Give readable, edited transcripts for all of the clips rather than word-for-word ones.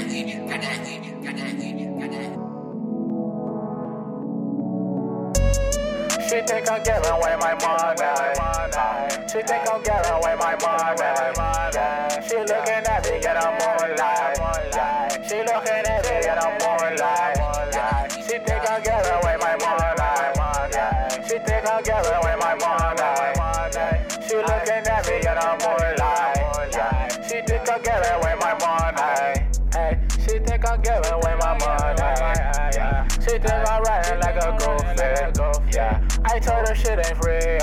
She think I'm giving away my money. She think I'm giving away my money. She looking at me in the moonlight. She looking at me in the moonlight. She think I'm giving away my money. She think I'm giving away my money. She looking at me in the moonlight. She think I'm giving away my money. Hey, she think I'm giving away my money. She think I'm riding like a goofy. Yeah, I told her shit ain't real.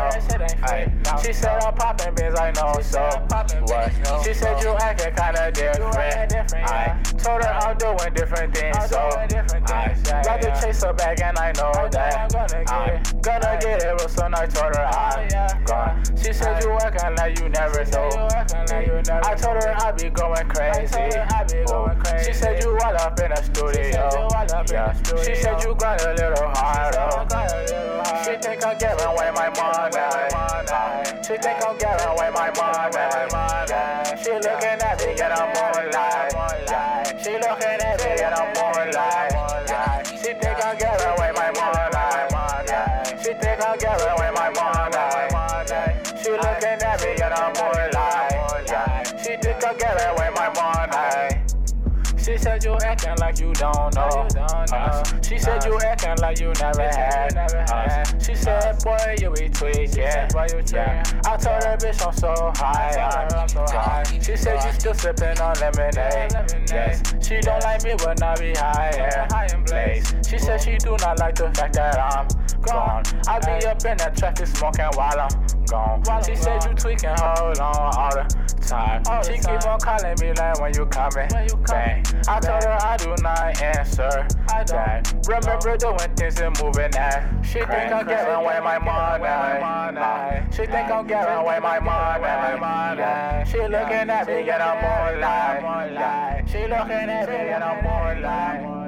No. She said I'm popping beans, I know so. What? She said you acting kinda different. I told her I'm doing different things, so I got to chase her back and I know that I'm gonna get it real soon. I told her I'm gone. She said you acting like you never know. I told her I be going crazy. She said you all up in the studio. Yeah. She said you grind a little harder. She think I'm giving away my money. She think I'm giving away my money. She looking at me in the moonlight. She looking at me in the moonlight. She think I'm giving away my money. She think I'm giving away my money. She looking at me in the moonlight. She think I'm giving away my money. She said you acting like you don't know us. She said you acting like you never had us. She said, boy, you be tweaking. Yeah. I told her, bitch, I'm so high. She said you still sipping on lemonade. Yes. She don't like me when I be high in place. She said she do not like the fact that I'm gone. I be up in that traffic smoking while I'm gone. She said you tweaking, hold on all the time. She keep on calling me like when you coming back. I told her I do not answer that. Remember doing things and moving that. She think I'm giving away my money. She think I'm giving away my money. She looking at me in the moonlight. She looking at me in the moonlight.